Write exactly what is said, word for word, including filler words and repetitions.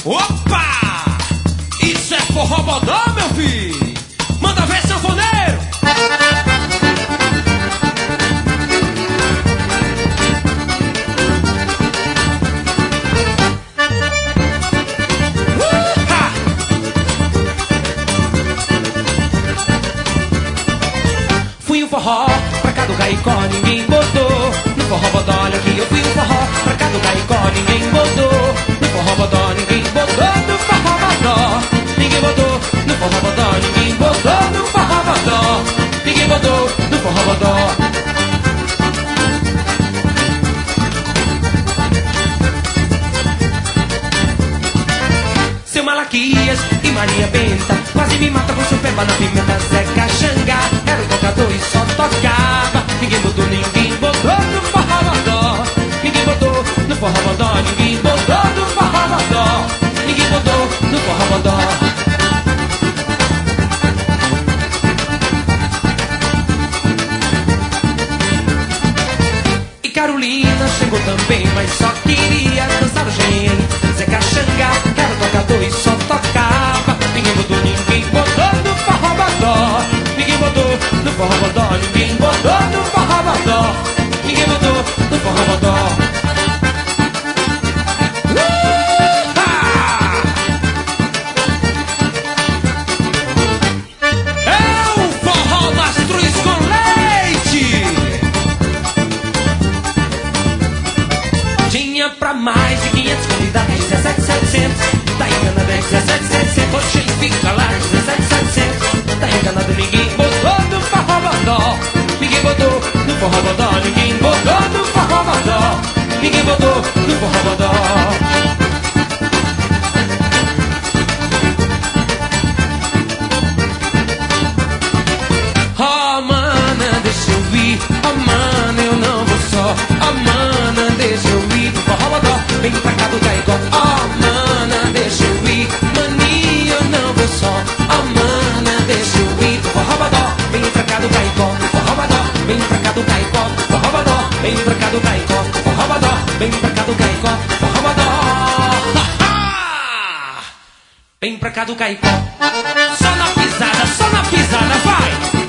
Opa! Isso é forró bodó, meu filho! Manda ver, sanfoneiro! Uh-ha! Fui o forró pra cá do Caicó, ninguém botou. No forró bodó, olha aqui, eu fui o forró pra cá do Caicó, ninguém botou. No forró bodó, ninguém botou. No forró bodó, ninguém botou. No forró bodó, ninguém botou. No forró bodó, ninguém botou. No forró bodó. Seu Malaquias e Maria Benta quase me mata com seu pé na pimenta. Zeca Xangá era o tocador e só tocava. Ninguém botou, ninguém botou no forró bodó. Ninguém botou no forró bodó. Ninguém botou no forró bodó. Ninguém botou no forró bodó. E Carolina chegou também, mas só queria dançar o gen. Zeca Xangá era o tocador e só tocava. Ninguém botou, ninguém botou no forró bodó. Ninguém botou no forró bodó. Ninguém botou no forró bodó. Ninguém botou no forró bodó. É o forró Mastruz com leite. Tinha pra mais de quinhentos convidados, dezessete mil e setecentos. Tá enganado, é dezessete mil e setecentos. Oxe, fica lá, dezessete mil e setecentos. Tá enganado, ninguém botou no forró bodó. Ninguém botou no forró bodó. Ninguém botou no forró bodó. Ninguém botou no forró bodó. Oh, mana, deixa eu vir. Oh, mana, eu não vou só. Oh, mana, deixa eu ir no forró bodó. Vem pra cá do Caicó. Oh, mana, deixa eu ir. Mania, eu não vou só. Oh, mana, deixa eu ir no forró bodó. Vem pra cá do Caicó, forró bodó. Vem pra cá do Caicó, forró bodó. Vem pra cá do Caicó, forró bodó. Vem pra cá do Caicó, forró bodó. Vem pra cá do Caicó. Só na pisada, só na pisada, vai!